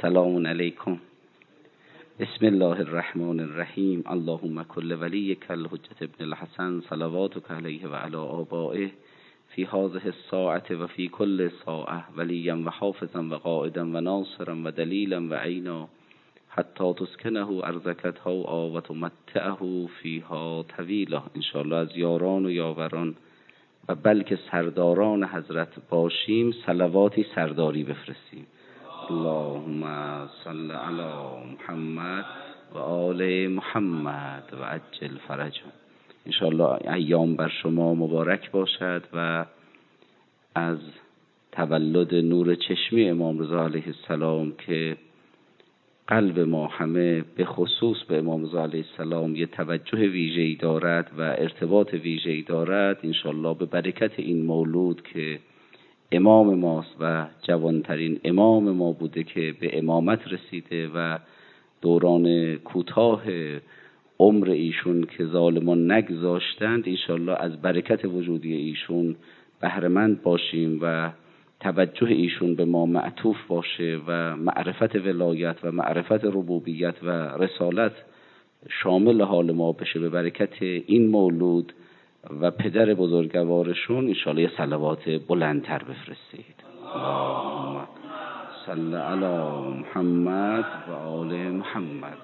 سلام علیکم. بسم الله الرحمن الرحیم. اللهم کل ولیک الحجة ابن الحسن صلواتک علیه و علی آبائه فی هذه الساعة و فی کل ساعة ولیا و حافظا و قائدا و ناصرا و دلیلا و عینا حتی تسکنه ارضک طوعا و تمتعه فیها طویلا. انشاءالله از یاران و یاوران و بلکه سرداران حضرت باشیم، صلواتی سرداری بفرستیم. اللهم صل علی محمد و آل محمد و عجل فرجهم. انشاءالله ایام بر شما مبارک باشد و از تولد نور چشمی امام رضا علیه السلام که قلب ما همه به خصوص به امام رضا علیه السلام یه توجه ویژه‌ای دارد و ارتباط ویژه‌ای دارد. انشاءالله به برکت این مولود که امام ماست و جوانترین امام ما بوده که به امامت رسیده و دوران کوتاه عمر ایشون که ظالمان نگذاشتند، انشاءالله از برکت وجودی ایشون بهره‌مند باشیم و توجه ایشون به ما معطوف باشه و معرفت ولایت و معرفت ربوبیت و رسالت شامل حال ما بشه به برکت این مولود و پدر بزرگوارشون. انشاءالله یه صلوات بلندتر بفرستید. اللهم صل علی محمد و آل محمد.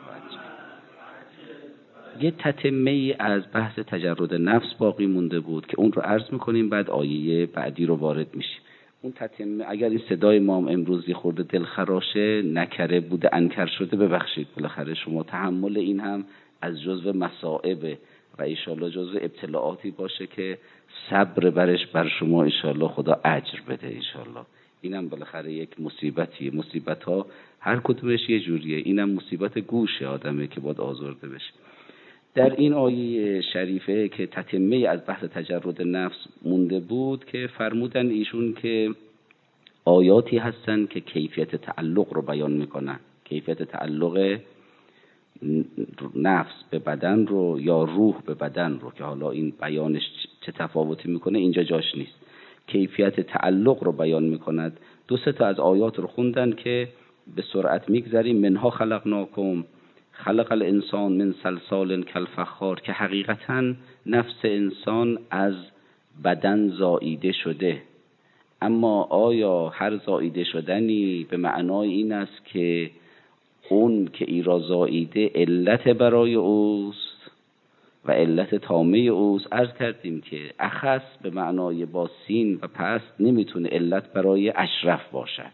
یه تتمه از بحث تجرد نفس باقی مونده بود که اون رو عرض میکنیم، بعد آیه بعدی رو وارد میشیم. اون تتمه، اگر این صدای ما هم امروز یه خورده دلخراشه، نکره بوده، انکر شده، ببخشید. بالاخره شما تحمل این هم از جزو مصائبه و انشاءالله جزو ابتلاعاتی باشه که صبر برش بر شما انشاءالله خدا اجر بده. انشاءالله اینم بالاخره یک مصیبتیه. مصیبت ها هر کدومش یه جوریه. اینم مصیبت گوش آدمه که باید آزرده بشه. در این آیه شریفه که تتمه از بحث تجرد نفس مونده بود که فرمودن ایشون که آیاتی هستن که کیفیت تعلق رو بیان میکنن، کیفیت تعلق نفس به بدن رو یا روح به بدن رو، که حالا این بیانش چه تفاوتی میکنه اینجا جاش نیست. کیفیت تعلق رو بیان میکند. دو سه تا از آیات رو خوندن که به سرعت میگذریم. منها خلقناکم، خلق الانسان من صلصال کالفخار، که حقیقتا نفس انسان از بدن زاییده شده. اما آیا هر زاییده شدنی به معنای این است که اون که ای را زاییده علت برای اوست و علت تامه اوست؟ عرض کردیم که اخص به معنای با سین و پست نمیتونه علت برای اشرف باشد،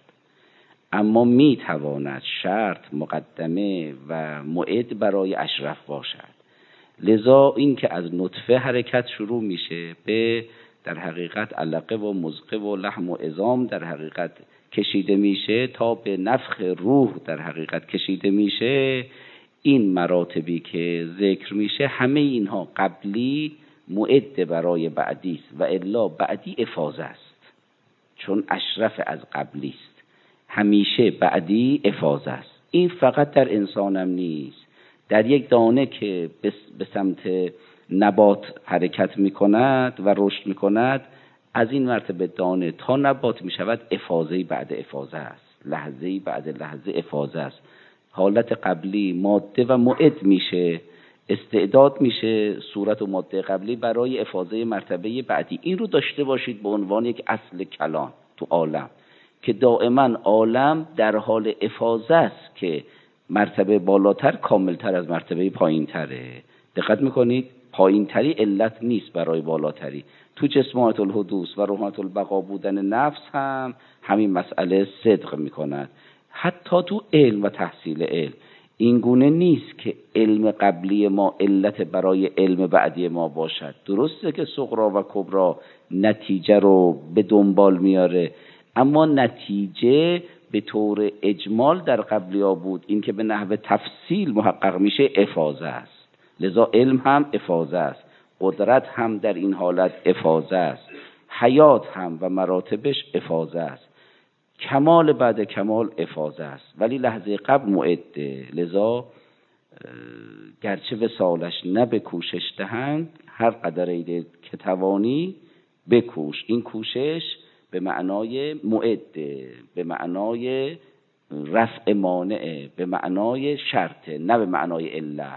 اما میتواند شرط، مقدمه و موعد برای اشرف باشد. لذا این که از نطفه حرکت شروع میشه به در حقیقت علقه و مضغه و لحم و عظام در حقیقت کشیده میشه تا به نفخ روح در حقیقت کشیده میشه، این مراتبی که ذکر میشه همه اینها قبلی موعد برای بعدی است و الا بعدی افاضه است، چون اشرف از قبلی است. همیشه بعدی افاضه است. این فقط در انسان هم نیست. در یک دانه که به سمت نبات حرکت میکند و رشد میکند، از این مرتبه دانه تا نبات میشود افاضه‌ای بعد افاضه است، لحظه‌ای بعد لحظه افاضه است. حالت قبلی ماده و موعد میشه، استعداد میشه صورت و ماده قبلی برای افاضه مرتبه بعدی. این رو داشته باشید به عنوان یک اصل کلان تو عالم، که دائما عالم در حال افاضه است که مرتبه بالاتر کاملتر از مرتبه پایینتره. دقت میکنید؟ پایینتری علت نیست برای بالاتری. تو جسمات الحدوث و روحات البقا بودن نفس هم همین مسئله صدق میکند. حتی تو علم و تحصیل علم این گونه نیست که علم قبلی ما علت برای علم بعدی ما باشد. درسته که صغرا و کبرا نتیجه رو به دنبال میاره، اما نتیجه به طور اجمال در قبلیا بود. این که به نحو تفصیل محقق میشه افاضه است. لذا علم هم افاضه است، قدرت هم در این حالت افاضه است، حیات هم و مراتبش افاضه است، کمال بعد کمال افاضه است، ولی لحظه قبل موعده. لذا گرچه وصالش نه به کوشش دهند، هر قدر ایده که توانی بکوش. این کوشش به معنای موعده، به معنای رفع مانع به معنای شرطه، نه به معنای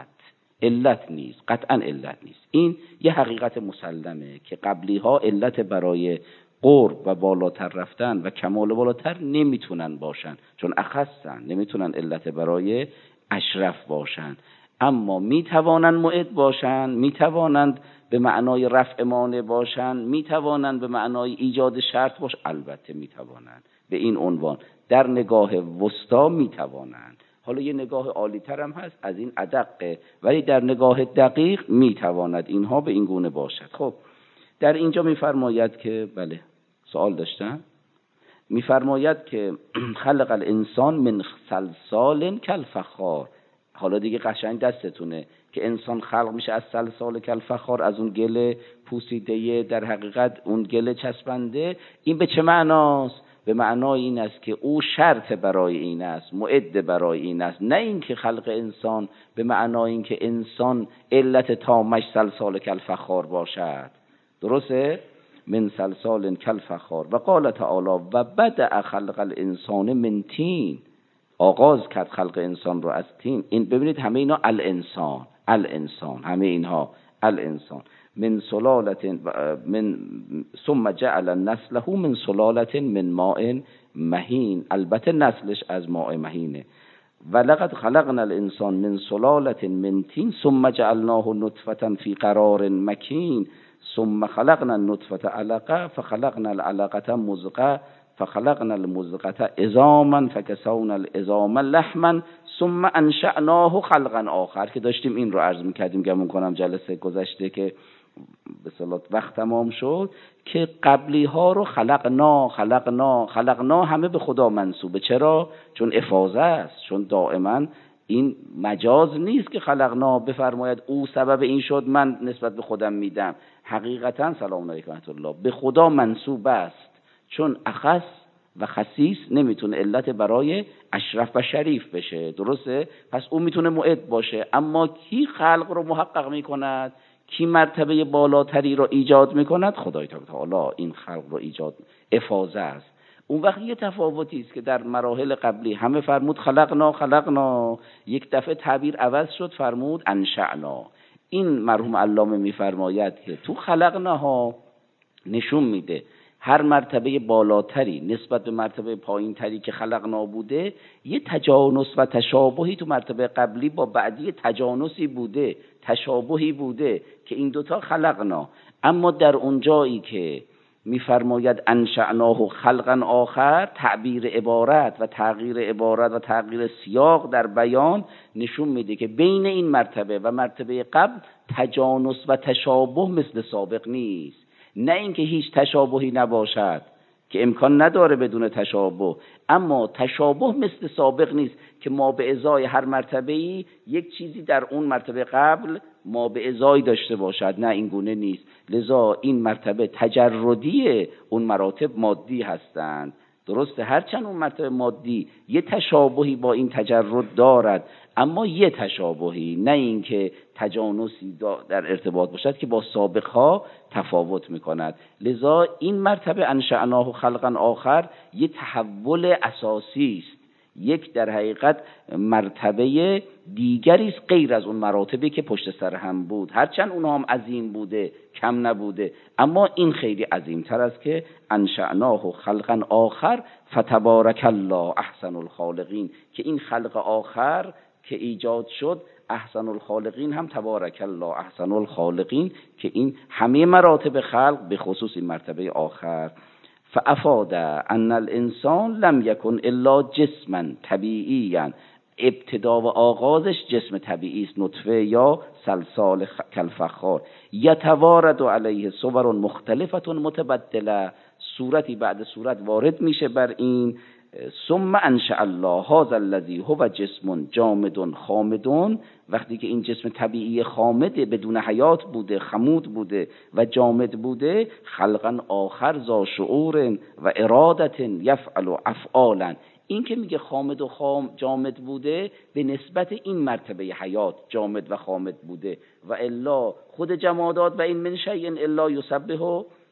علت نیست، قطعا علت نیست. این یه حقیقت مسلمه که قبلی ها علت برای قرب و بالاتر رفتن و کمال بالاتر نمیتونن باشن، چون اخصن، نمیتونن علت برای اشرف باشن، اما میتوانند معد باشن، میتوانند به معنای رفع مانع باشن، میتوانند به معنای ایجاد شرط باش، البته میتوانند به این عنوان. در نگاه وسطا میتوانند، حالا یه نگاه عالی تر هم هست از این ادقه، ولی در نگاه دقیق میتواند اینها به این گونه باشد. خب در اینجا میفرماید که بله سوال داشتن، میفرماید که خلق الانسان من صلصال کالفخار. حالا دیگه قشنگ دستتونه که انسان خلق میشه از صلصال کالفخار، از اون گل پوسیده، در حقیقت اون گل چسبنده. این به چه معناست؟ به معنای این است که او شرط برای این است، معد برای این است، نه اینکه خلق انسان به معنای اینکه انسان علت تامش صلصال کالفخار باشد. درسته؟ من صلصال کالفخار. و قال تعالی و بدأ خلق الانسان من طین، آغاز کرد خلق انسان رو از طین. این ببینید همه اینا الانسان همه اینها الانسان. من سلالت من ثم جعل نسله من سلالت من ماء مهین، البته نسلش از ماء مهینه. و لقد خلقنا الانسان من سلالت من طین ثم جعلناه نطفة فی قرار مکین ثم خلقنا النطفة علقة فخلقنا العلقة مضغة فخلقنا المضغة عظاما فكسونا العظام لحما ثم انشأناه خلقا آخر، که داشتیم این رو عرض میکردیم، گمون کنم جلسه گذشته که به صلاح وقت تمام شد، که قبلی ها رو خلقنا همه به خدا منسوبه. چرا؟ چون افاضه است، چون دائما این مجاز نیست که خلقنا بفرماید او سبب این شد من نسبت به خودم میدم. حقیقتا سلام علیکم ورحمة الله به خدا منسوب است، چون اخص و خصیص نمیتونه علت برای اشرف و شریف بشه. درسته؟ پس اون میتونه معد باشه، اما کی خلق رو محقق میکند؟ کی مرتبه بالاتری رو ایجاد میکند؟ خدای تعالی این خلق رو ایجاد، افاضه است. اون وقت یه تفاوتی است که در مراحل قبلی همه فرمود خلقنا، یک دفعه تعبیر عوض شد، فرمود انشأنا. این مرحوم علامه میفرماید که تو خلقناها نشون میده هر مرتبه بالاتری نسبت به مرتبه پایین تری که خلقنا بوده، یه تجانس و تشابهی تو مرتبه قبلی با بعدی تجانسی بوده، تشابهی بوده که این دوتا خلقنا. اما در اون جایی که میفرماید انشأناه خلقا آخر، تعبیر عبارت و تغییر عبارت و تغییر سیاق در بیان نشون میده که بین این مرتبه و مرتبه قبل تجانس و تشابه مثل سابق نیست. نه اینکه هیچ تشابهی نباشد که امکان نداره بدون تشابه، اما تشابه مثل سابق نیست که ما به ازای هر مرتبه‌ای یک چیزی در اون مرتبه قبل ما به ازای داشته باشد. نه این گونه نیست. لذا این مرتبه تجردی، اون مراتب مادی هستند. درسته؟ هرچند اون مرتبه مادی یه تشابهی با این تجرد دارد، اما یه تشابهی، نه اینکه تجانسی در ارتباط باشد که با سابقها تفاوت میکند. لذا این مرتبه انشأناه خلقا آخر یه تحول اساسی است، یک در حقیقت مرتبه دیگری است غیر از اون مراتبی که پشت سر هم بود. هرچند اونها هم عظیم بوده، کم نبوده، اما این خیلی عظیمتر است که انشأناه خلقا آخر فتبارک الله احسن الخالقین، که این خلق آخر که ایجاد شد احسن الخالقین هم تبارک الله احسن الخالقین، که این همه مراتب خلق به خصوص این مرتبه آخر. فافاد ان الانسان لم یکن الا جسما طبیعیا، ابتدا و آغازش جسم طبیعی است، نطفه یا صلصال کالفخار. یتوارد علیه صور مختلفه متبدله، صورتی بعد صورت وارد میشه بر این. ثم انشأ الله هذا الذی هو جسم جامد خامد، وقتی که این جسم طبیعی خامده بدون حیات بوده، خمود بوده و جامد بوده، خلقا آخر ذا شعور و ارادت یفعل افعالا. این که میگه خامد و جامد بوده به نسبت این مرتبه حیات جامد و خامد بوده، و الا خود جمادات و این من شیء الا یسبح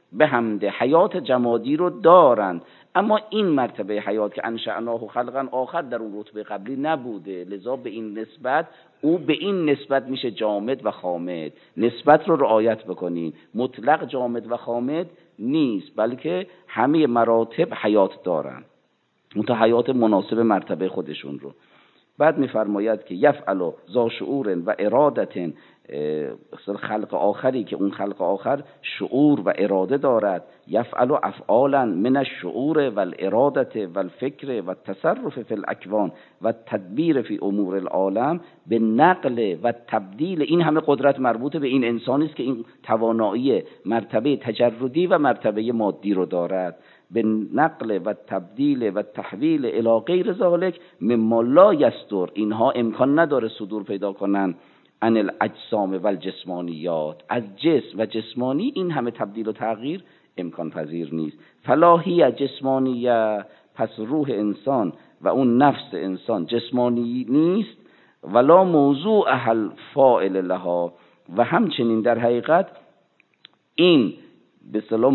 به حمد حیات جمادی رو دارند، اما این مرتبه حیات که انشأناه خلقا آخر در اون رتبه قبلی نبوده، لذا به این نسبت او به این نسبت میشه جامد و خامد. نسبت رو رعایت بکنین، مطلق جامد و خامد نیست، بلکه همه مراتب حیات دارن، منتها حیات مناسب مرتبه خودشون رو. بعد میفرماید که یفعل ذا شعور و ارادت، خلق آخری که اون خلق آخر شعور و اراده دارد، یفعل افعالا من الشعور و الاراده و الفکر و التصرف فی الاکوان و تدبیر فی امور العالم به نقل و تبدیل. این همه قدرت مربوط به این انسانی است که این توانایی مرتبه تجردی و مرتبه مادی رو دارد، به نقل و تبدیل و تحویل الی غیر ذالک مما لا یصدر، اینها امکان نداره صدور پیدا کنن، عن الاجسام و الجسمانیات، از جسم و جسمانی این همه تبدیل و تغییر امکان پذیر نیست. فلاهی جسمانیه، پس روح انسان و اون نفس انسان جسمانی نیست، ولا موضوع اهل فاعل لها، و همچنین در حقیقت این به اصطلاح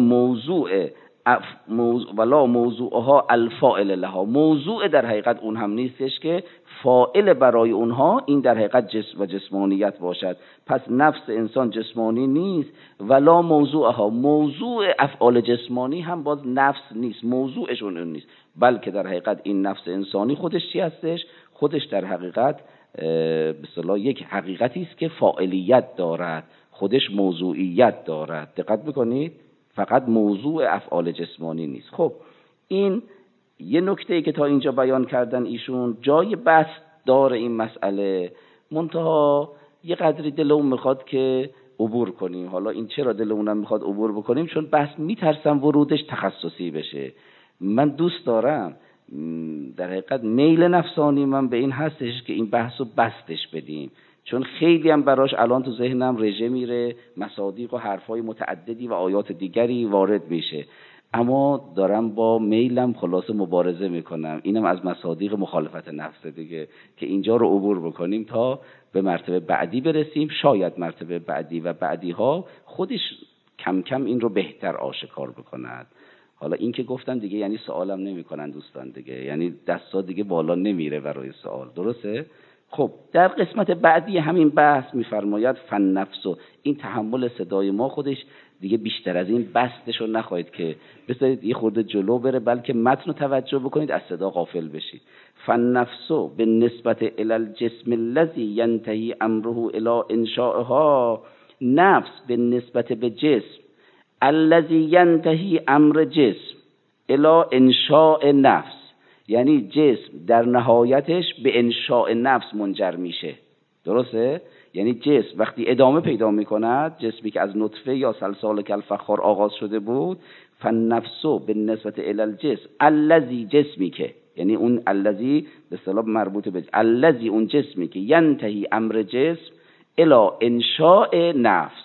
ولا موضوعها الفاعل لها، موضوع در حقیقت اون هم نیستش که فاعل برای اونها این در حقیقت جسم و جسمانیت باشد. پس نفس انسان جسمانی نیست، ولا موضوعها، موضوع افعال جسمانی هم باز نفس نیست، موضوعشون اون نیست، بلکه در حقیقت این نفس انسانی خودش چی هستش؟ خودش در حقیقت به اصطلاح یک حقیقتی است که فاعلیت دارد، خودش موضوعیت دارد. دقت بکنید، فقط موضوع افعال جسمانی نیست. خب این یه نکته‌ای که تا اینجا بیان کردن ایشون، جای بحث داره این مسئله، منتها یه قدری دلمون میخواد که عبور کنیم. حالا این چرا دلمونم میخواد عبور بکنیم؟ چون بحث میترسم ورودش تخصصی بشه. من دوست دارم، در حقیقت میل نفسانی من به این هستش که این بحثو بستش بدیم، چون خیلی هم براش الان تو ذهنم رژه میره، مصادیق و حرفای متعددی و آیات دیگری وارد میشه، اما دارم با میلم خلاصه مبارزه میکنم. اینم از مصادیق مخالفت نفس دیگه، که اینجا رو عبور بکنیم تا به مرتبه بعدی برسیم. شاید مرتبه بعدی و بعدی ها خودش کم کم این رو بهتر آشکار بکند. حالا این که گفتم دیگه یعنی سوالم نمیکنن دوستان دیگه، یعنی دستا دیگه بالا نمیره برای سوال، درسته؟ خب در قسمت بعدی همین بحث میفرماید فن نفسو، این تحمل صدای ما خودش دیگه بیشتر از این بستشو نخواهید که بذارید یه خورده جلو بره، بلکه متن رو توجه بکنید، از صدا غافل بشید. فن نفسو به نسبت الی الجسم الذی ینتهی امره الی انشائها، نفس به نسبت به جسم الذی ینتهی امر جسم الی انشاء نفس، یعنی جسم در نهایتش به انشاء نفس منجر میشه، درسته؟ یعنی جسم وقتی ادامه پیدا میکند، جسمی که از نطفه یا سلسال کالفخار آغاز شده بود، فالنفسو به نسبت الی الجسم الذی، جسمی که یعنی اون الذی به اصطلاح مربوط به الذی، اون جسمی که ینتهی امر جسم الی انشاء نفس،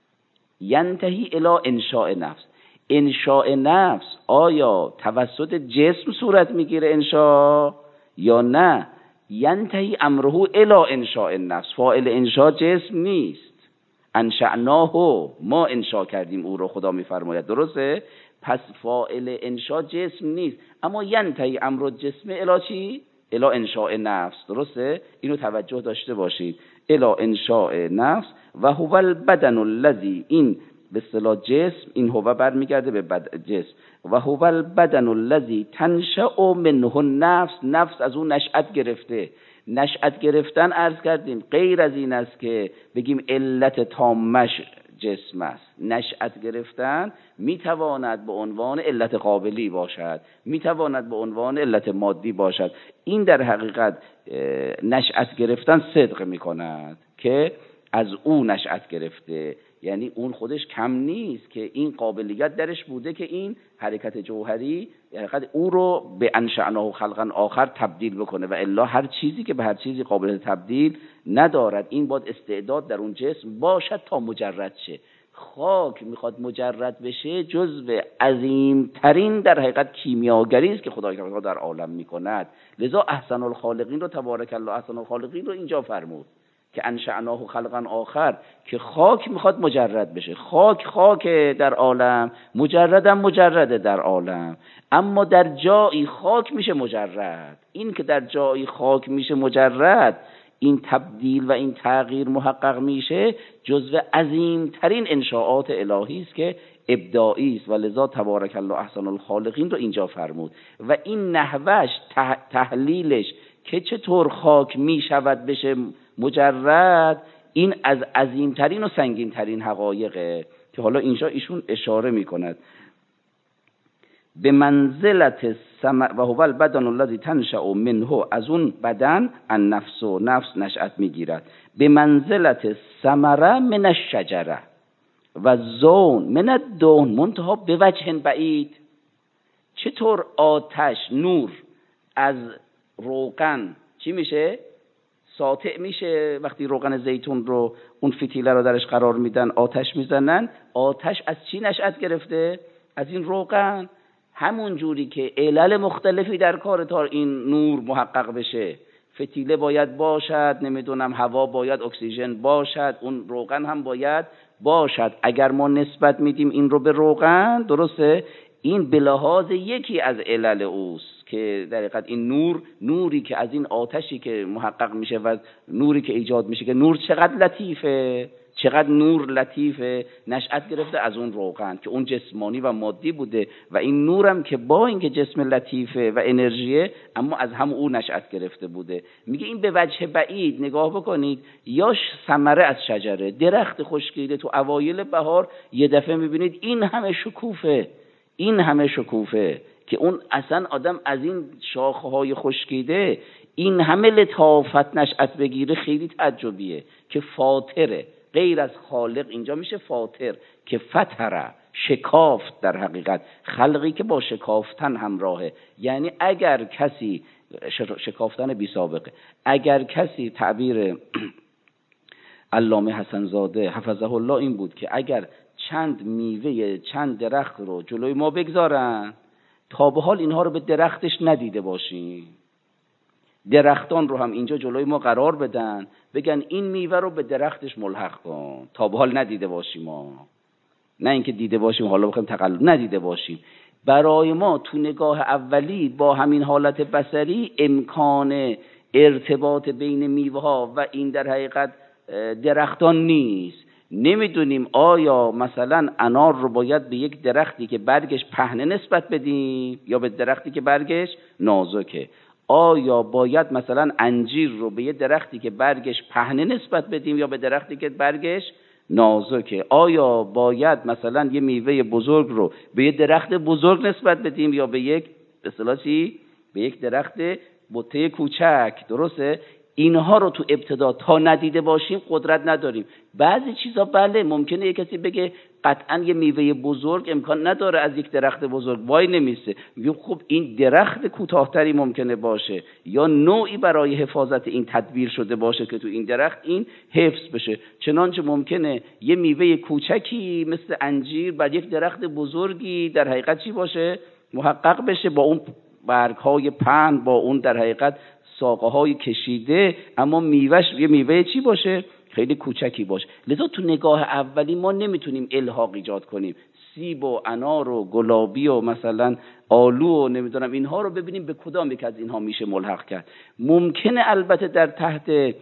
ینتهی الی انشاء نفس. انشاء نفس آیا توسط جسم صورت میگیره انشاء یا نه؟ ینتهی امره الی انشاء نفس، فاعل انشاء جسم نیست، انشأناه، ما انشاء کردیم او رو، خدا میفرماید، درسته؟ پس فاعل انشاء جسم نیست، اما ینتهی امر جسم الی چی؟ الی انشاء نفس، درسته؟ اینو توجه داشته باشید، الی انشاء نفس. و هو البدن الذی، این به اصطلاح جسم، این هو برمیگرده به جسم، و هو البدن الذی تنشأ منه النفس، نفس از اون نشأت گرفته. نشأت گرفتن عرض کردیم غیر از این است که بگیم علت تامش جسم است. نشأت گرفتن میتواند به عنوان علت قابلی باشد، میتواند به عنوان علت مادی باشد. این در حقیقت نشأت گرفتن صدق میکند که از اون نشأت گرفته، یعنی اون خودش کم نیست که این قابلیت درش بوده که این حرکت جوهری حقیقت او رو به انشأناه خلقا آخر تبدیل بکنه، و الا هر چیزی که به هر چیزی قابلیت تبدیل ندارد، این باید استعداد در اون جسم باشد تا مجرد شه. خاک میخواد مجرد بشه، جزو عظیمترین در حقیقت کیمیاگری است که خدای تعالی در عالم میکند. لذا احسن الخالقین رو، تبارک الله احسن الخالقین رو اینجا فرمود که انشأناه خلقا آخر، که خاک میخواد مجرد بشه. خاک در عالم، مجرده در عالم، اما در جایی خاک میشه مجرد. این که در جایی خاک میشه مجرد، این تبدیل و این تغییر محقق میشه، جزو عظیمترین انشاءات الهی است که ابداعی است و لذا تبارک الله احسن الخالقین رو اینجا فرمود. و این نحوش تحلیلش که چطور خاک میشود بشه مجرد، این از عظیمترین و سنگینترین حقایقه که حالا اینجا ایشون اشاره میکند. به منزلت و هو البدن الذی تنشأ منه، از اون بدن النفس، و نفس نشأت میگیرد. به منزلت ثمره من الشجره و زون من الدهن، منتها به وجه بعید. چطور آتش، نور از روغن چی میشه؟ ساطع میشه. وقتی روغن زیتون رو، اون فتیله رو درش قرار میدن، آتش میزنن، آتش از چی نشأت گرفته؟ از این روغن. همون جوری که علل مختلفی در کار تا این نور محقق بشه، فتیله باید باشد، نمیدونم هوا باید، اکسیژن باشد، اون روغن هم باید باشد. اگر ما نسبت میدیم این رو به روغن، درسته، این به لحاظ یکی از علل اوست که در حقیقت این نوری که از این آتشی که محقق میشه و نوری که ایجاد میشه، که نور چقدر لطیفه، چقدر نور لطیفه، نشأت گرفته از اون روغن که اون جسمانی و مادی بوده، و این نورم که با اینکه جسم لطیفه و انرژیه، اما از هم اون نشأت گرفته بوده. میگه این به وجه بعید نگاه بکنید، یا ثمره از شجره، درخت خشکیده تو اوایل بهار یه دفعه میبینید این همه شکوفه که اون اصلا آدم از این شاخه‌های خشکیده این همه لطافت نشأت بگیره، خیلی تعجبیه که فاطره، غیر از خالق اینجا میشه فاطر، که فطره، شکافت. در حقیقت خلقی که با شکافتن همراهه. یعنی اگر کسی، شکافتن بی سابقه، اگر کسی، تعبیر علامه حسن زاده حفظه الله این بود که اگر چند میوه چند درخت رو جلوی ما بگذارن، تا به حال اینها رو به درختش ندیده باشیم، درختان رو هم اینجا جلوی ما قرار بدن، بگن این میوه رو به درختش ملحق کن، تا به حال ندیده باشیم ما. نه اینکه دیده باشیم حالا بخوایم تقلد، ندیده باشیم. برای ما تو نگاه اولی با همین حالت بصری امکان ارتباط بین میوه ها و این در حقیقت درختان نیست. نمیدونیم آیا مثلا انار رو باید به یک درختی که برگش پهنه نسبت بدیم یا به درختی که برگش نازکه. آیا باید مثلا انجیر رو به یک درختی که برگش پهنه نسبت بدیم یا به درختی که برگش نازکه. آیا باید مثلا یه میوه بزرگ رو به یک درخت بزرگ نسبت بدیم یا به یک اصطلاحی به یک درخت بوته کوچک. درسته؟ اینها رو تو ابتدا تا ندیده باشیم قدرت نداریم. بعضی چیزا بله ممکنه یک کسی بگه قطعا یه میوه بزرگ امکان نداره از یک درخت بزرگ وای نمیسته، میگه خب این درخت کوتاهتری ممکنه باشه یا نوعی برای حفاظت این تدبیر شده باشه که تو این درخت این حفظ بشه. چنانچه ممکنه یه میوه کوچکی مثل انجیر بر یک درخت بزرگی در حقیقت چی باشه؟ محقق بشه، با اون برگ‌های پهن، با اون در حقیقت ساقه‌های کشیده، اما میوهش یه میوه چی باشه؟ خیلی کوچکی باشه. لذا تو نگاه اولی ما نمیتونیم الحاق ایجاد کنیم. سیب و انار و گلابی و مثلا آلو و نمیدونم اینها رو ببینیم به کدام یک از اینها میشه ملحق کرد. ممکنه البته در تحت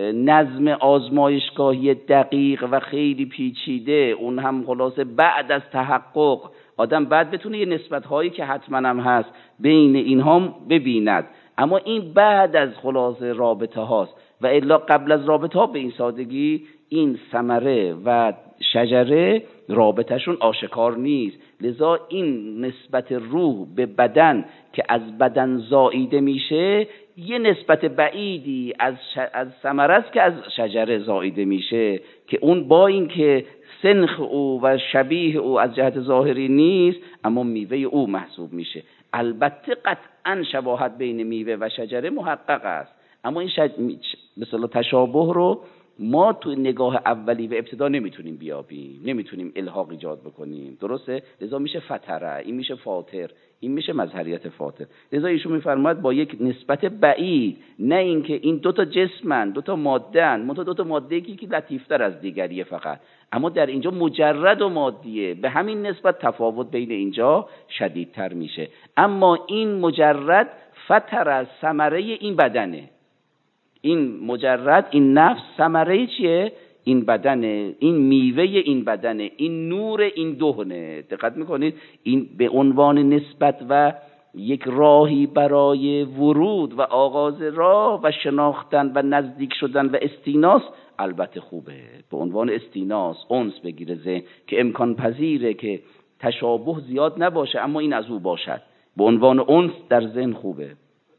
نظم آزمایشگاهی دقیق و خیلی پیچیده، اون هم خلاصه بعد از تحقق آدم بعد بتونه یه نسبت‌هایی که حتما هم هست بین اینها ببیند، اما این بعد از خلاصه رابطه هاست و الا قبل از رابطه ها به این سادگی این ثمره و شجره رابطهشون آشکار نیست. لذا این نسبت روح به بدن که از بدن زائیده میشه یه نسبت بعیدی از ثمره است که از شجره زائیده میشه، که اون با این که سنخ او و شبیه او از جهت ظاهری نیست اما میوه او محسوب میشه. البته قطعا شباهت بین میوه و شجره محقق است، اما این مثلا تشابه رو ما تو نگاه اولی و ابتدا نمیتونیم بیابیم، نمیتونیم الحاق ایجاد بکنیم. درسته؟ لذا میشه فطره، این میشه فاطر، این میشه مظهریت فاطر. لذا ایشون میفرماید با یک نسبت بعید، نه اینکه این دو تا جسمن، دو تا ماده‌ان، منتها دو تا ماده که لطیفتر از دیگریه فقط، اما در اینجا مجرد و مادیه، به همین نسبت تفاوت بین اینجا شدیدتر میشه. اما این مجرد فتر از ثمره این بدنه، این مجرد، این نفس ثمره چیه؟ این بدنه، این میوه این بدنه، این نور این دهنه. دقت میکنید؟ این به عنوان نسبت و یک راهی برای ورود و آغاز راه و شناختن و نزدیک شدن و استیناس البته خوبه، به عنوان استیناس، انس بگیره ذهن که امکان پذیره که تشابه زیاد نباشه اما این از او باشد، به عنوان انس در ذهن خوبه.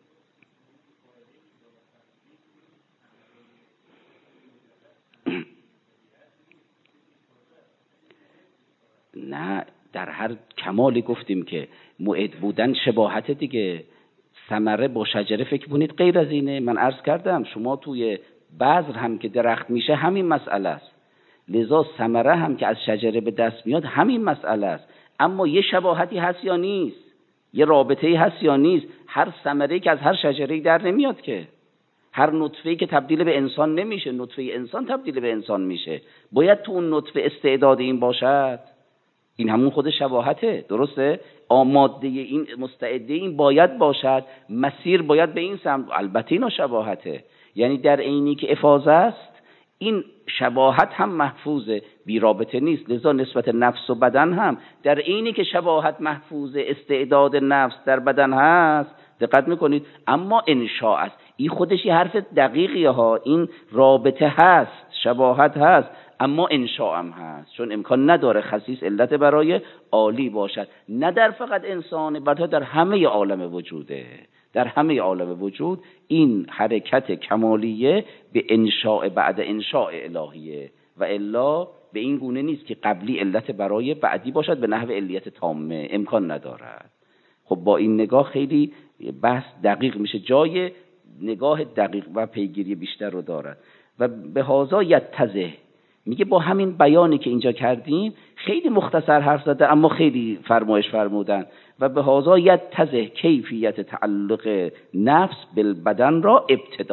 نه، در هر کمالی گفتیم که معد بودن شباهت دیگه. ثمره با شجره فکر کنید غیر از اینه. من عرض کردم شما توی بذر هم که درخت میشه همین مسئله است، لذا ثمره هم که از شجره به دست میاد همین مسئله است. اما یه شباهتی هست یا نیست؟ یه رابطه‌ای هست یا نیست؟ هر ثمره‌ای که از هر شجره‌ای در نمیاد که، هر نطفه‌ای که تبدیل به انسان نمیشه، نطفه انسان تبدیل به انسان میشه. باید تو اون نطفه استعداد این باشد. این همون خود شباهته، درسته؟ آماده این، مستعده این باید باشد، مسیر باید به این سمت. البته اینا شباهته، یعنی در عینی که افاضه است این شباهت هم محفوظه، بی رابطه نیست. لذا نسبت نفس و بدن هم در عینی که شباهت محفوظه، استعداد نفس در بدن هست، دقت میکنید؟ اما انشاء است. این خودش یه حرف دقیقیه ها، این رابطه هست، شباهت هست، اما انشاء هم هست، چون امکان نداره خصیص علت برای عالی باشد، نه در فقط انسان، بلکه در همه عالم وجوده. در همه عالم وجود این حرکت کمالیه به انشاء بعد انشاء الهیه، و الا به این گونه نیست که قبلی علت برای بعدی باشد به نحو علیت تامه، امکان ندارد. خب با این نگاه خیلی بحث دقیق میشه، جای نگاه دقیق و پیگیری بیشتر رو دارد. و به هذا یتضح، میگه با همین بیانی که اینجا کردیم خیلی مختصر حرف زده اما خیلی فرمایش فرمودن. و به هذا یتضح کیفیت تعلق نفس بالبدن را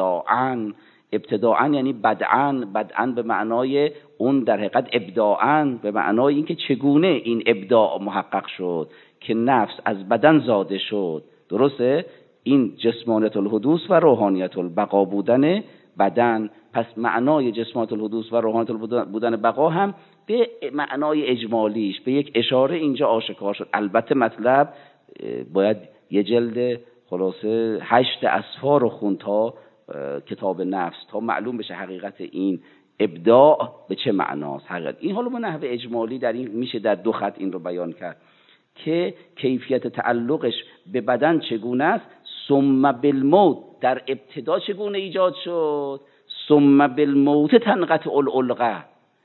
ابتداعاً یعنی بدعاً به معنای اون، در حقیقت ابداعاً به معنای اینکه چگونه این ابداع محقق شد که نفس از بدن زاده شد. درسته؟ این جسمانیت الحدوث و روحانیت البقا بودن بدن. پس معنای جسمانیت الحدوث و روحانیت بودن بقا هم به معنای اجمالیش به یک اشاره اینجا آشکار شد. البته مطلب باید یه جلد خلاصه 8 اصفار رو خوند تا کتاب نفس تا معلوم بشه حقیقت این ابداع به چه معناست. حقیقت این حالا به نحو اجمالی در این میشه در 2 خط این رو بیان کرد که کیفیت تعلقش به بدن چگونه است. ثم بالموت، در ابتدا چگونه ایجاد شد؟ ثم بالموت تنقطع العلقه،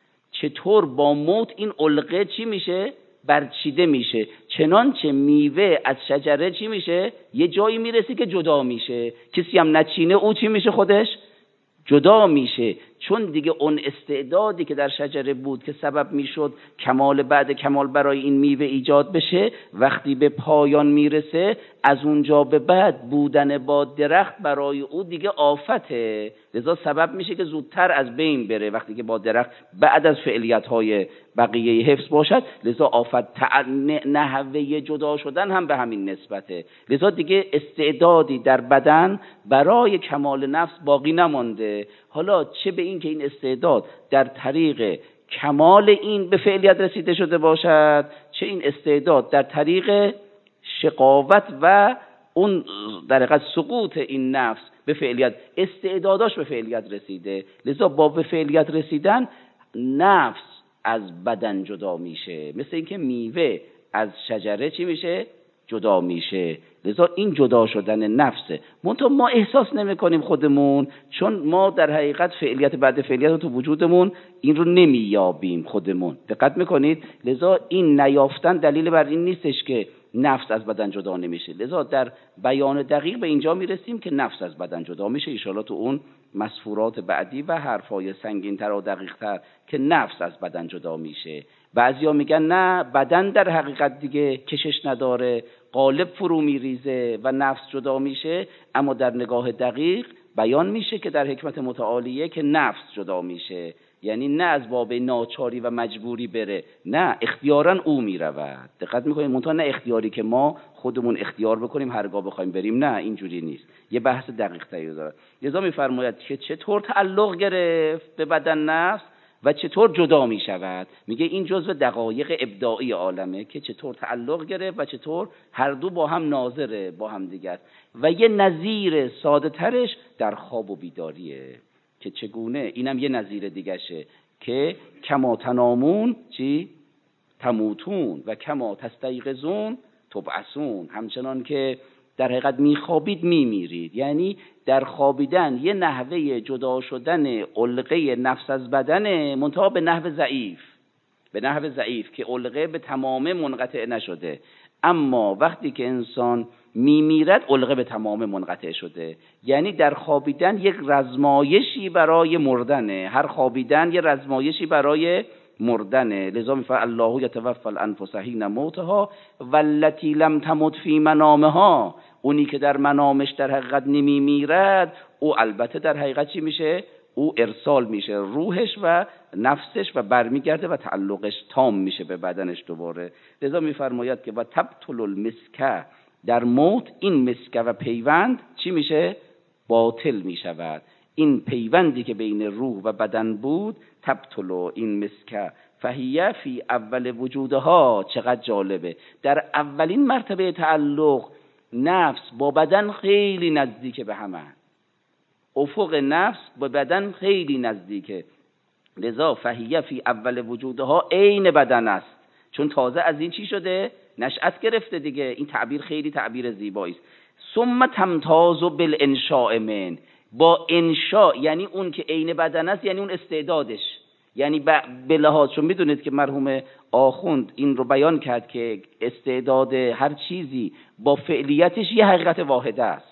چطور با موت این علقه چی میشه؟ برچیده میشه. چنانچه میوه از شجره چی میشه؟ یه جایی میرسی که جدا میشه، کسی هم نچینه او چی میشه؟ خودش جدا میشه. چون دیگه اون استعدادی که در شجره بود که سبب میشد کمال بعد کمال برای این میوه ایجاد بشه، وقتی به پایان میرسه از اونجا به بعد بودن با درخت برای او دیگه آفته، لذا سبب میشه که زودتر از بین بره. وقتی که با درخت بعد از فعالیت‌های بقیه حفظ باشد، لذا آفت نحوه جدا شدن هم به همین نسبته. لذا دیگه استعدادی در بدن برای کمال نفس باقی نمانده. حالا چه به این که این استعداد در طریق کمال این به فعلیت رسیده شده باشد، چه این استعداد در طریق شقاوت و اون در حقیقت سقوط این نفس به فعلیت، استعداداش به فعلیت رسیده. لذا با به فعلیت رسیدن نفس از بدن جدا میشه، مثل اینکه میوه از شجره چی میشه؟ جدا میشه. لذا این جدا شدن نفسه. منتها ما احساس نمی کنیم خودمون، چون ما در حقیقت فعلیت بعد فعلیت رو تو وجودمون این رو نمیابیم خودمون. دقت میکنید؟ لذا این نیافتن دلیل بر این نیستش که نفس از بدن جدا نمیشه. لذا در بیان دقیق به اینجا میرسیم که نفس از بدن جدا میشه، ان شاءالله تو اون مسفورات بعدی و حرفای سنگین‌تر و دقیق‌تر که نفس از بدن جدا میشه. بعضیا میگن نه، بدن در حقیقت دیگه کشش نداره، قالب فرو میریزه و نفس جدا میشه، اما در نگاه دقیق بیان میشه که در حکمت متعالیه که نفس جدا میشه، یعنی نه از باب ناچاری و مجبوری بره، نه اختیاراً او میرود. دقت میکنید؟ منتها نه اختیاری که ما خودمون اختیار بکنیم هرگاه بخوایم بریم، نه اینجوری نیست، یه بحث دقیق تری داره. لذا میفرماید که چطور تعلق گرفت به بدن نفس و چطور جدا می شود. میگه این جزء دقایق ابداعی عالمه که چطور تعلق گرفت و چطور هر دو با هم ناظره، با هم دیگر. و یه نظیر ساده ترش در خواب و بیداریه که چگونه، اینم یه نظیر دیگشه که کما تنامون چی؟ تموتون و کما تستیقظون تبعثون، همچنان که در حقیقت میخوابید میمیرید. یعنی در خوابیدن یه نحوه جدا شدن علقه نفس از بدن، منتها به نحو ضعیف که علقه به تمامه منقطع نشده، اما وقتی که انسان میمیرد علقه به تمامه منقطع شده. یعنی در خوابیدن یک رزمایشی برای مردنه، هر خوابیدن یه رزمایشی برای مردنه. لذا میفرماید الله یتوفی الانفس حین موتها والتی لم تمت فی منامها، اونی که در منامش در حقیقت نمیمیرد، او البته در حقیقت چی میشه؟ او ارسال میشه روحش و نفسش و برمیگرده و تعلقش تام میشه به بدنش دوباره. لذا میفرماید که و تبطل المسکه، در موت این مسکه و پیوند چی میشه؟ باطل میشود. این پیوندی که بین روح و بدن بود، تبطل این مسکه فهیه فی اول وجودها. چقدر جالبه، در اولین مرتبه تعلق نفس با بدن خیلی نزدیک به همه، افق نفس با بدن خیلی نزدیکه. لذا فهیه فی اول وجودها عین بدن است، چون تازه از این چی شده؟ نشأت گرفته دیگه. این تعبیر خیلی تعبیر زیبایی است. ثم تمتاز بالانشاء من، با انشاء یعنی اون که عین بدن است، یعنی اون استعدادش، یعنی به لحاظ، چون میدونید که مرحوم آخوند این رو بیان کرد که استعداد هر چیزی با فعلیتش یه حقیقت واحده است،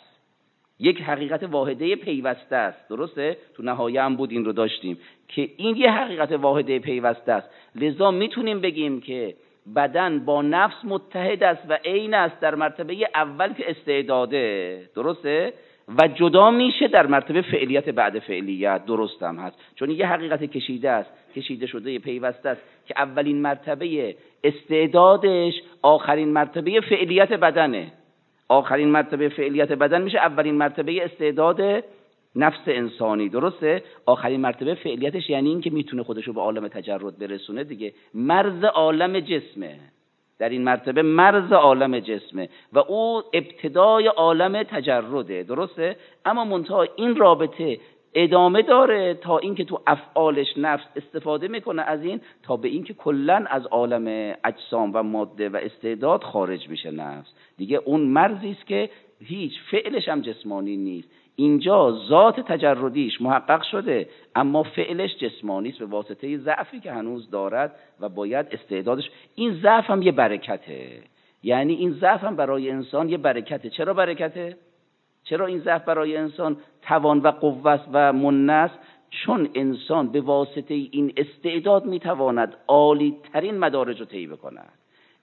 یک حقیقت واحده پیوسته است. درسته؟ تو نهایه هم بود این رو داشتیم که این یه حقیقت واحده پیوسته است. لذا میتونیم بگیم که بدن با نفس متحد است و عین است در مرتبه اول که استعداده، درسته؟ و جدا میشه در مرتبه فعلیت بعد فعلیت. درست هم هست، چون یه حقیقت کشیده است، کشیده شده پیوسته است که اولین مرتبه استعدادش آخرین مرتبه فعلیت بدنه. آخرین مرتبه فعلیت بدن میشه اولین مرتبه استعداد نفس انسانی. درسته؟ آخرین مرتبه فعلیتش یعنی این که میتونه خودشو به عالم تجرد برسونه دیگه. مرز عالم جسمه، در این مرتبه مرز عالم جسمه و او ابتدای عالم تجرده. درسته؟ اما منتها این رابطه ادامه داره تا اینکه تو افعالش نفس استفاده میکنه از این، تا به اینکه کلن از عالم اجسام و ماده و استعداد خارج میشه نفس دیگه. اون مرزی است که هیچ فعلش هم جسمانی نیست. اینجا ذات تجردیش محقق شده، اما فعلش جسمانی است به واسطه ضعفی که هنوز دارد و باید استعدادش. این ضعف هم یه برکته، یعنی این ضعف هم برای انسان یه برکته. چرا برکته؟ چرا این ضعف برای انسان توان و قوت و منه است؟ چون انسان به واسطه این استعداد میتواند عالی ترین مدارج رو طی بکند.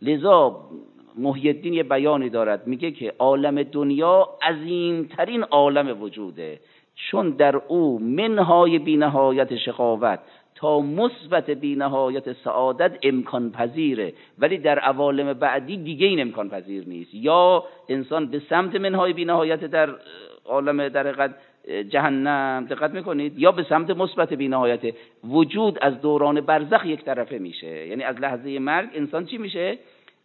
لذا محی الدین یه بیانی دارد، میگه که عالم دنیا عظیمترین عالم وجوده، چون در او منهای بینهایت شقاوت تا مثبت بینهایت سعادت امکان پذیره، ولی در عوالم بعدی دیگه این امکان پذیر نیست. یا انسان به سمت منهای بینهایت در عالم در حقیقت جهنم، دقت میکنید، یا به سمت مثبت بینهایت. وجود از دوران برزخ یک طرفه میشه، یعنی از لحظه مرگ انسان چی میشه؟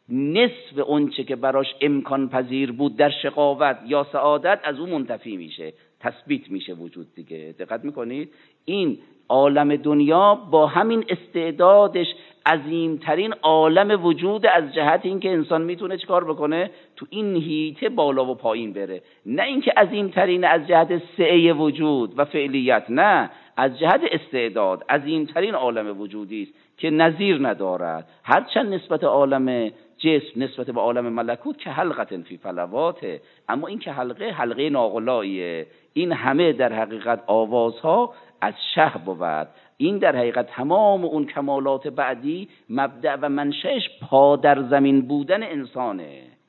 نصف اونچه که براش امکان پذیر بود در شقاوت یا سعادت از اون منتفی میشه، تثبیت میشه وجود دیگه. دقت میکنید؟ این عالم دنیا با همین استعدادش عظیمترین عالم وجود، از جهت اینکه انسان میتونه چیکار بکنه؟ تو این هیته بالا و پایین بره. نه اینکه عظیمترین از جهت سعه وجود و فعلیت، نه، از جهت استعداد عظیمترین عالم وجودی است که نظیر ندارد. هرچند نسبت عالم جسم نسبت به عالم ملکوت که حلقه فی فلواته، اما این که حلقه ناقلاییه. این همه در حقیقت آوازها از شه بود. این در حقیقت تمام اون کمالات بعدی مبدأ و منشأش پا در زمین بودن انسانه.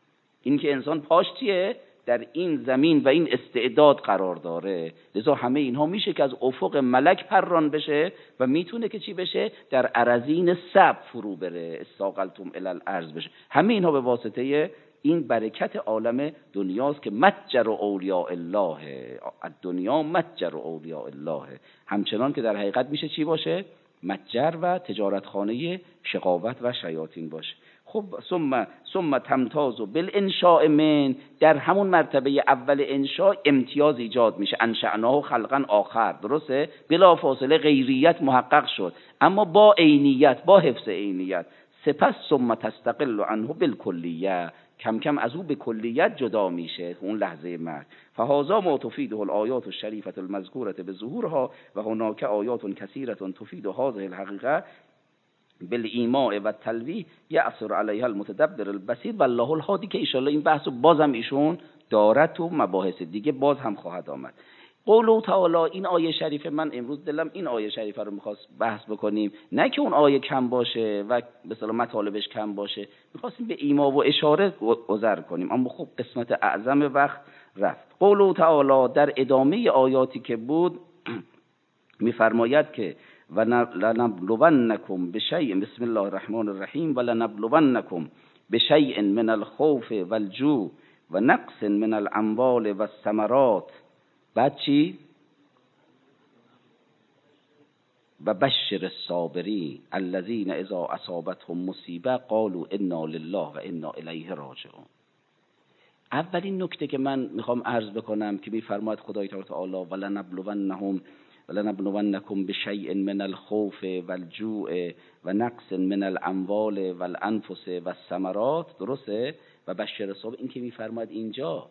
این که انسان پاش چیه؟ در این زمین و این استعداد قرار داره. لذا همه اینها میشه که از افق ملک پران بشه و میتونه که چی بشه؟ در ارزین سب فرو بره، استاقلتم الی الارض بشه. همه اینها به واسطه این برکت عالم دنیاست که متجر اولیاء الله، الدنیا متجر اولیاء الله، همچنان که در حقیقت میشه چی باشه؟ متجر و تجارتخانه شقاوت و شیاطین باشه. خب ثم تمتاز بالانشاء من، در همون مرتبه اول انشاء امتیاز ایجاد میشه، انشأناه خلقا آخر، درسته؟ بلا فاصله غیریت محقق شد، اما با عینیت، با حفظ عینیت. سپس ثم تستقل عنه بالکلیه، کم کم از او به کلیت جدا میشه اون لحظه مرگ. فهذا ما تفیده الآیات الشریفه المذکوره بظهورها و هناک آیات کثیره تفید هذه الحقیقه بالایماء و تلویح یأثر علیها المتدبر البصیر والله الهادی، که ان شاء الله این بحثو بازم ایشون دارد تو مباحث دیگه باز هم خواهد آمد. قوله تعالی، این آیه شریفه، من امروز دلم این آیه شریفه رو میخواست بحث بکنیم، نه که اون آیه کم باشه و به اصطلاح مطالبش کم باشه، میخواستیم به ایما و اشاره گذر کنیم، اما خب قسمت اعظم وقت رفت. قوله تعالی در ادامه آیاتی که بود میفرماید که و لنبلونکم بشیء، بسم الله الرحمن الرحیم، و لنبلونکم بشیء من الخوف والجوع و نقص من الاموال والثمرات. بعد چی؟ و بشر الصابرین الذین اذا اصابتهم مصیبه قالوا انا لله و انا الیه راجعون. اولین نکته که من میخوام عرض بکنم که میفرماید خدای تعالی ولنبلونکم بشیء من الخوف والجوع و نقص من الاموال والانفس والثمرات، درسته؟ و بشر الصابرین، این که میفرماید اینجا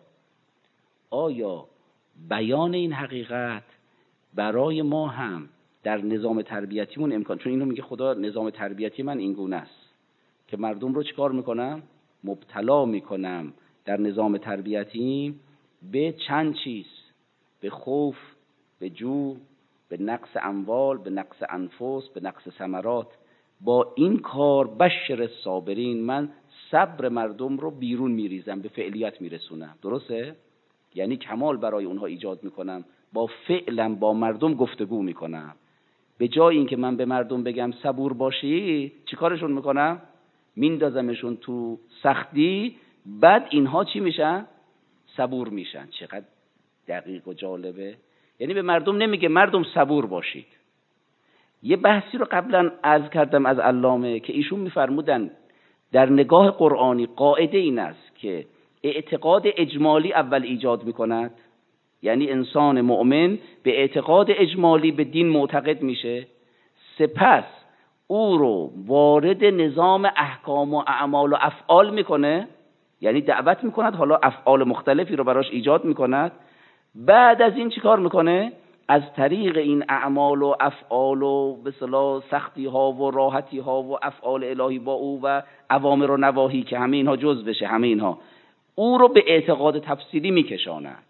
آیا بیان این حقیقت برای ما هم در نظام تربیتیمون امکان، چون اینو میگه خدا نظام تربیتی من این گونه است که مردم رو چیکار میکنم؟ مبتلا میکنم در نظام تربیتیم به چند چیز، به خوف، به جوع، به نقص اموال، به نقص انفس، به نقص ثمرات. با این کار بشر الصابرین، من صبر مردم رو بیرون میریزم، به فعلیت میرسونم، درسته؟ یعنی کمال برای اونها ایجاد میکنم، با فعلم با مردم گفتگو میکنم. به جای اینکه من به مردم بگم صبور باشی، چی کارشون میکنم؟ میندازمشون تو سختی، بعد اینها چی میشن؟ صبور میشن. چقدر دقیق و جالبه. یعنی به مردم نمیگه مردم صبور باشید. یه بحثی رو قبلا عرض کردم از علامه که ایشون میفرمودن در نگاه قرآنی قاعده این است که اعتقاد اجمالی اول ایجاد میکند، یعنی انسان مؤمن به اعتقاد اجمالی به دین معتقد میشه، سپس او رو وارد نظام احکام و اعمال و افعال میکنه، یعنی دعوت میکند، حالا افعال مختلفی رو براش ایجاد میکند. بعد از این چی کار میکنه؟ از طریق این اعمال و افعال و به اصطلاح سختی ها و راحتی ها و افعال الهی با او و اوامر و نواهی که همه اینها جز بشه، همه اینها او رو به اعتقاد تفصیلی میکشاند.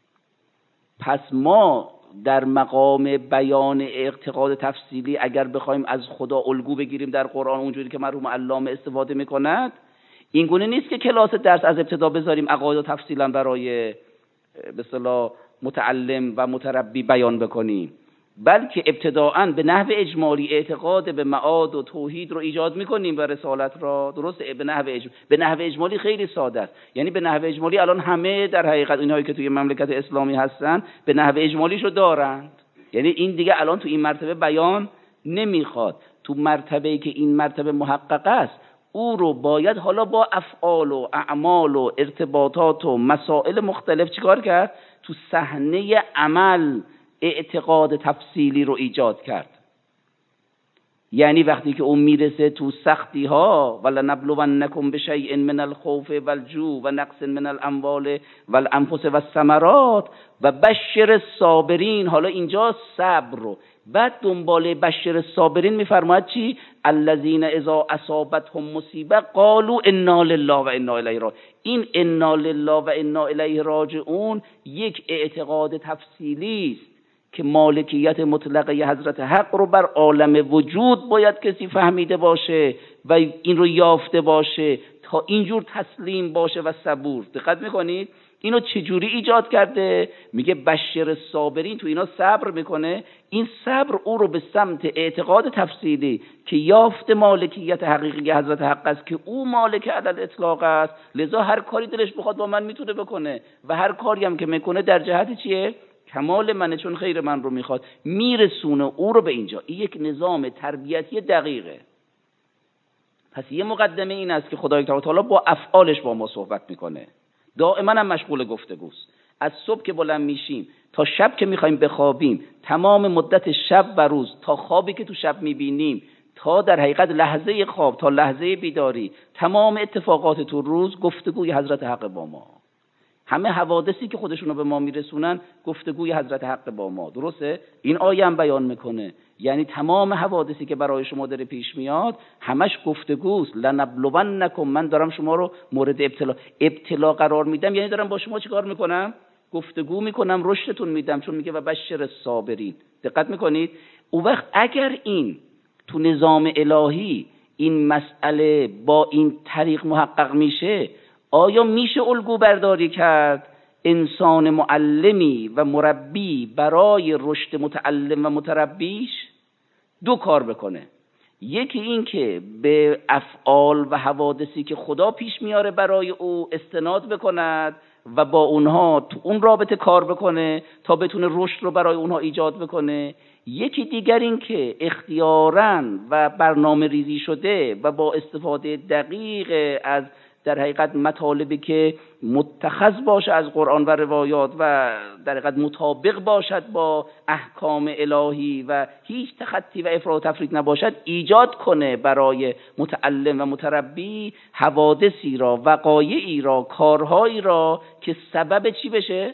پس ما در مقام بیان اعتقاد تفصیلی اگر بخوایم از خدا الگو بگیریم در قرآن اونجوری که مرحوم علامه استفاده میکند، این گونه نیست که کلاس درس از ابتدا بذاریم عقاید و تفصیلا برای به اصطلاح متعلم و متربی بیان بکنیم، بلکه ابتداءً به نحو اجمالی اعتقاد به معاد و توحید رو ایجاد میکنیم و رسالت را، درسته؟ به نحو اجمالی خیلی ساده است. یعنی به نحو اجمالی الان همه در حقیقت اینهایی که توی مملکت اسلامی هستن به نحو اجمالیشو دارند، یعنی این دیگه الان تو این مرتبه بیان نمیخواد. تو مرتبه‌ای که این مرتبه محقق است، او رو باید حالا با افعال و اعمال و ارتباطات و مسائل مختلف چیکار کرد؟ تو صحنه عمل اعتقاد تفصیلی رو ایجاد کرد. یعنی وقتی که اون میرسه تو سختی ها، ولنبلونکم بشیء من الخوف والجوع و نقص من الاموال والانفس والثمرات و بشر الصابرین، حالا اینجا صبر رو، بعد دنباله بشر الصابرین میفرماید چی؟ الذین اذا اصابتهم مصیبه قالوا انا لله و انا الیه راجعون. این انا لله و انا الیه راجعون یک اعتقاد تفصیلی است که مالکیت مطلقه حضرت حق رو بر عالم وجود باید کسی فهمیده باشه و این رو یافته باشه تا اینجور تسلیم باشه و صبور. دقت میکنید اینو چجوری ایجاد کرده؟ میگه بشر صابرین، تو اینا صبر میکنه. این صبر او رو به سمت اعتقاد تفصیلی که یافت مالکیت حقیقی حضرت حق است که او مالک عدل اطلاق است، لذا هر کاری دلش بخواد با من میتونه بکنه و هر کاری هم که میکنه در جهت چیه؟ کمال منه، چون خیر من رو میخواد، میرسونه او رو به اینجا. این یک نظام تربیتی دقیقه. پس یه مقدمه این است که خدای تعالی با افعالش با ما صحبت میکنه، دائما هم مشغول گفتگوست. از صبح که بلند میشیم تا شب که میخوایم بخوابیم، تمام مدت شب و روز، تا خوابی که تو شب میبینیم تا در حقیقت لحظه خواب تا لحظه بیداری، تمام اتفاقات تو روز گفتگوی حضرت حق با ما. همه حوادثی که خودشونو به ما میرسونن گفتگوی حضرت حق با ما. درسته؟ این آیه هم بیان میکنه، یعنی تمام حوادثی که برای شما داره پیش میاد همش گفتگوست. لنبلونکم، من دارم شما رو مورد ابتلا قرار میدم، یعنی دارم با شما چیکار میکنم؟ گفتگو میکنم، رشدتون میدم. چون میگه و بشر الصابرین. دقت میکنید؟ اون وقت اگر این تو نظام الهی این مسئله با این طریق محقق میشه، آیا میشه الگو برداری کرد انسان معلمی و مربی برای رشد متعلم و متربیش دو کار بکنه؟ یکی این که به افعال و حوادثی که خدا پیش میاره برای او استناد بکند و با اونها تو اون رابطه کار بکنه تا بتونه رشد رو برای اونها ایجاد بکنه. یکی دیگر این که اختیاراً و برنامه ریزی شده و با استفاده دقیق از در حقیقت مطالبی که متخذ باشه از قرآن و روایات و در حقیقت مطابق باشد با احکام الهی و هیچ تخطی و افراط و تفریط نباشد، ایجاد کنه برای متعلم و متربی حوادثی را، وقایعی را، کارهایی را که سبب چی بشه؟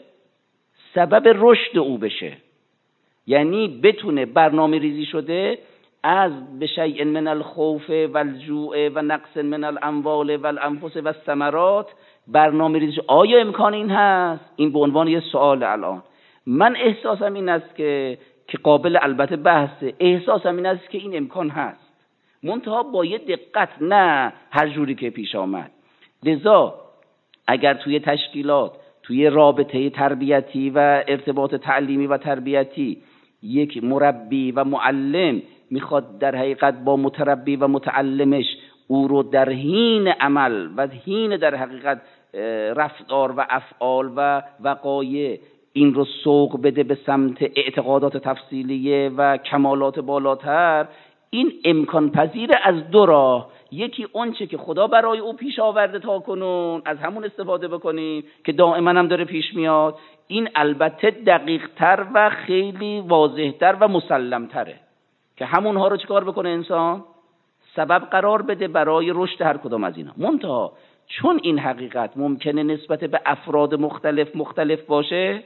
سبب رشد او بشه. یعنی بتونه برنامه ریزی شده از بشیء من الخوف والجوع و نقص من الاموال والانفس والثمرات برنامه ریزی. آیا امکان این هست؟ این به عنوان یه سوال. الان من احساسم این است که قابل البته بحثه، احساسم این است که این امکان هست، منتها با یه دقت، نه هر جوری که پیش آمد. لذا اگر توی تشکیلات، توی رابطه تربیتی و ارتباط تعلیمی و تربیتی یک مربی و معلم میخواد در حقیقت با متربی و متعلمش او رو در حین عمل و حین در حقیقت رفتار و افعال و وقایع این رو سوق بده به سمت اعتقادات تفصیلیه و کمالات بالاتر، این امکان پذیر از دو راه. یکی اونچه که خدا برای او پیش آورده تا کنون از همون استفاده بکنیم که دائما هم داره پیش میاد. این البته دقیق تر و خیلی واضح تر و مسلم تره که همونها رو چیکار بکنه انسان؟ سبب قرار بده برای رشد هر کدام از اینا. منتها چون این حقیقت ممکنه نسبت به افراد مختلف باشه،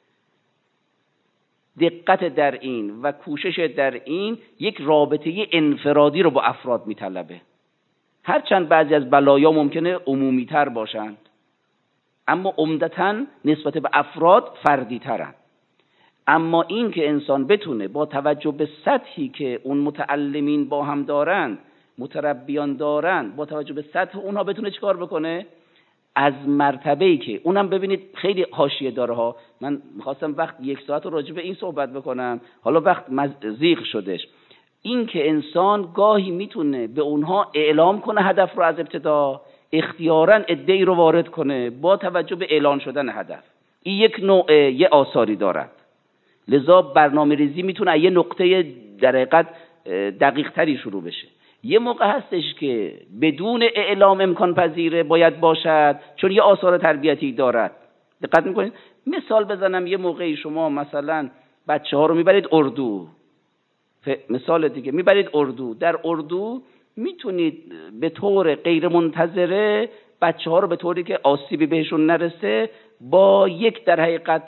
دقت در این و کوشش در این یک رابطه انفرادی رو با افراد میطلبه. هرچند بعضی از بلایا ممکنه عمومی تر باشند، اما عمدتاً نسبت به افراد فردی ترن. اما این که انسان بتونه با توجه به سطحی که اون متعلمین با هم دارن، متربیان دارن، با توجه به سطح اونها بتونه چیکار بکنه؟ از مرتبه‌ای که اونم ببینید خیلی حاشیه داره ها. من می‌خواستم وقت 1 ساعت رو راجع به این صحبت بکنم، حالا وقت زیغ شدش. این که انسان گاهی میتونه به اونها اعلام کنه هدف رو از ابتدا، اختیاراً ادعی رو وارد کنه با توجه به اعلان شدن هدف. این یک نوع یه آثاری دارد. لذا برنامه ریزی میتونه یه نقطه در حقیقت دقیق تری شروع بشه. یه موقع هستش که بدون اعلام امکان پذیره باید باشد، چون یه آثار تربیتی دارد. دقت میکنید؟ مثال بزنم، یه موقعی شما مثلا بچه ها رو میبرید اردو، مثال دیگه میبرید اردو، در اردو میتونید به طور غیر منتظره بچه ها رو به طوری که آسیبی بهشون نرسه با یک در حقیقت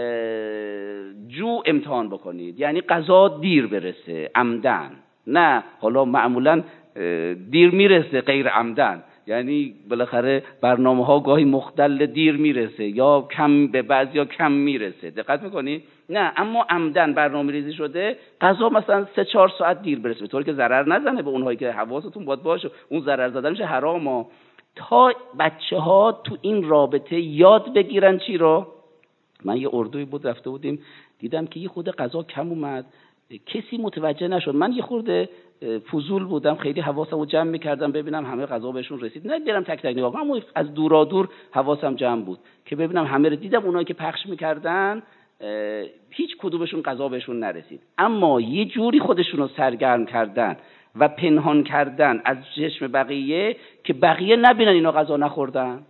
جو امتحان بکنید. یعنی غذا دیر برسه عمدن، نه حالا معمولا دیر میرسه غیر عمدن، یعنی بالاخره برنامه ها گاهی مختل دیر میرسه یا کم، به بعضیا کم میرسه. دقت میکنی؟ نه، اما عمدن برنامه ریزی شده غذا مثلا 3-4 ساعت دیر برسه، به طوری که ضرر نزنه به اونهایی که حواستون باید باشه، اون ضرر زدنش حرامه. تا بچه ها تو این رابطه یاد بگیرن چی رو. من یه اردوی بود رفته بودیم، دیدم که یه خورده غذا کم اومد، کسی متوجه نشد. من یه خورده فضول بودم، خیلی حواسمو جمع می‌کردم ببینم همه غذا بهشون رسید، نه برم تک تک نگاه کنم، اما از دور حواسم جمع بود که ببینم همه رو دیدم. اونایی که پخش می‌کردن هیچ کدومشون غذا بهشون نرسید، اما یه جوری خودشون رو سرگرم کردن و پنهان کردن از چشم بقیه که بقیه نبینن اینا غذا نخوردن،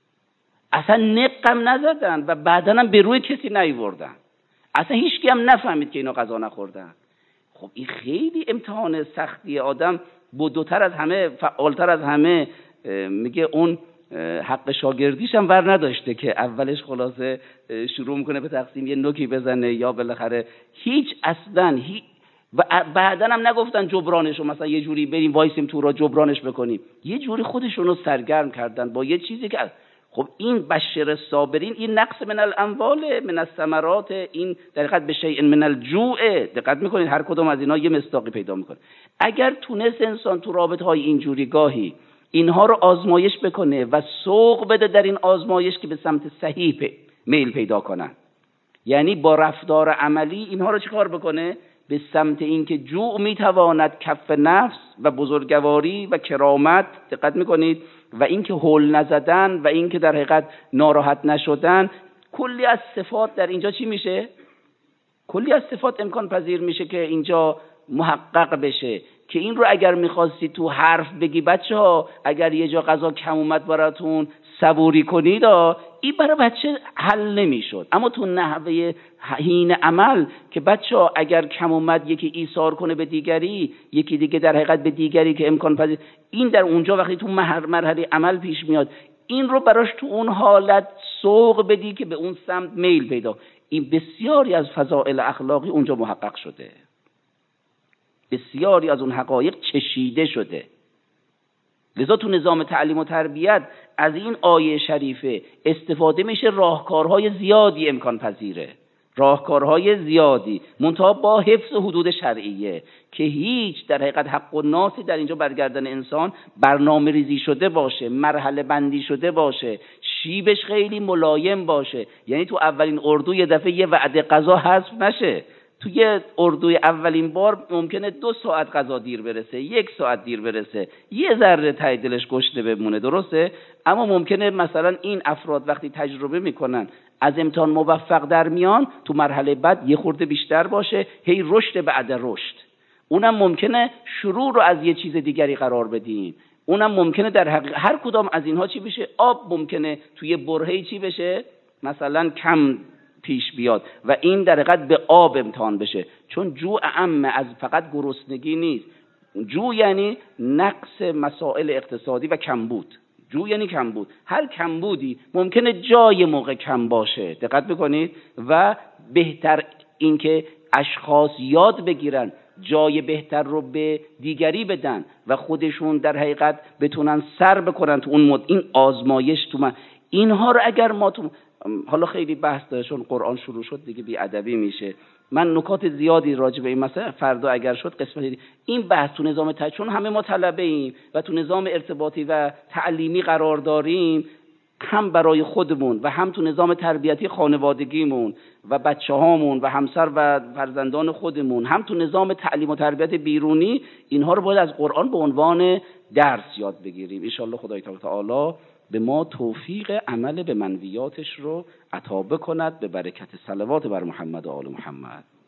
اصلا نقم نزدن و بعداً هم به روی کسی نیوردن، اصلا هیچکی هم نفهمید که اینا غذا نخوردن. خب این خیلی امتحان سختیه. آدم بودوتر از همه، فعالتر از همه، میگه اون حق شاگردیش هم ور نداشته که اولش خلاصه شروع میکنه به تقسیم، یه نوکی بزنه یا بالاخره هیچ اصلا و بعدن هم نگفتن جبرانشو، مثلا یه جوری بریم وایسیم تو را جبرانش بکنیم، یه جوری خودشونو سرگرم کردن با یه چیزی که خب این بشر الصابرین، این نقص من الاموال من الثمرات، این در حقیقت به شیء من الجوع. دقت میکنید هر کدوم از اینا یه مصداقی پیدا میکنه. اگر تونست انسان تو رابطه های اینجوری گاهی اینها رو آزمایش بکنه و سوق بده در این آزمایش که به سمت صحیح میل پیدا کنن، یعنی با رفتار عملی اینها رو چیکار بکنه؟ به سمت اینکه جوع میتواند کف نفس و بزرگواری و کرامت، دقت میکنید، و اینکه هول نزدن و اینکه در حقیقت ناراحت نشدن، کلی از صفات در اینجا چی میشه؟ کلی از صفات امکان پذیر میشه که اینجا محقق بشه. که این رو اگر میخواستی تو حرف بگی بچه ها اگر یه جا غذا کم اومد براتون صبوری کنید، این برای بچه حل نمیشد. اما تو نحوه حین عمل که بچه ها اگر کم اومد یکی ایثار کنه به دیگری، یکی دیگه در حقیقت به دیگری که امکان پذیر، این در اونجا وقتی تو مرحله عمل پیش میاد، این رو براش تو اون حالت سوق بدی که به اون سمت میل پیدا. این بسیاری از فضائل اخلاقی اونجا محقق شده، بسیاری از اون حقایق چشیده شده. لذا تو نظام تعلیم و تربیت از این آیه شریفه استفاده میشه، راهکارهای زیادی امکان پذیره، راهکارهای زیادی، منتها با حفظ حدود شرعیه که هیچ در حقیقت حق و ناسی در اینجا برگردن انسان برنامه ریزی شده باشه، مرحله بندی شده باشه، شیبش خیلی ملایم باشه. یعنی تو اولین اردو یه دفعه یه وعده غذا حذف نشه. توی اردوی اولین بار ممکنه 2 ساعت غذا دیر برسه، 1 ساعت دیر برسه، یه ذره ته دلش گشنه بمونه، درسته؟ اما ممکنه مثلا این افراد وقتی تجربه میکنن از امتحان موفق در میان، تو مرحله بعد یه خورده بیشتر باشه، هی رشد بعد رشد. اونم ممکنه شروع رو از یه چیز دیگری قرار بدیم، اونم ممکنه در حقیقت هر کدام از اینها چی بشه؟ آب ممکنه توی برهه‌ای چی بشه؟ مثلا کم پیش بیاد و این در حقیقت به آب امتحان بشه، چون جوع عام از فقط گرسنگی نیست. جوع یعنی نقص مسائل اقتصادی و کمبود. جوع یعنی کمبود. هر کمبودی ممکنه جای موقع کم باشه، دقت بکنید، و بهتر اینکه اشخاص یاد بگیرن جای بهتر رو به دیگری بدن و خودشون در حقیقت بتونن سر بکنن تو اون این آزمایش. تو من اینها رو اگر ما تو حالا خیلی بحث داره چون قرآن شروع شد دیگه بی ادبی میشه، من نکات زیادی راجع به این مسئله فردا اگر شد قسمت این بحث تو نظام چون همه ما طلبه ایم و تو نظام ارتباطی و تعلیمی قرار داریم، هم برای خودمون و هم تو نظام تربیتی خانوادگیمون و بچه‌هامون و همسر و فرزندان خودمون، هم تو نظام تعلیم و تربیت بیرونی، اینها رو باید از قرآن به عنوان درس یاد بگیریم. ان شاء الله خدای تعالی به ما توفیق عمل به منویاتش رو عطا بکند، به برکت صلوات بر محمد و آل محمد.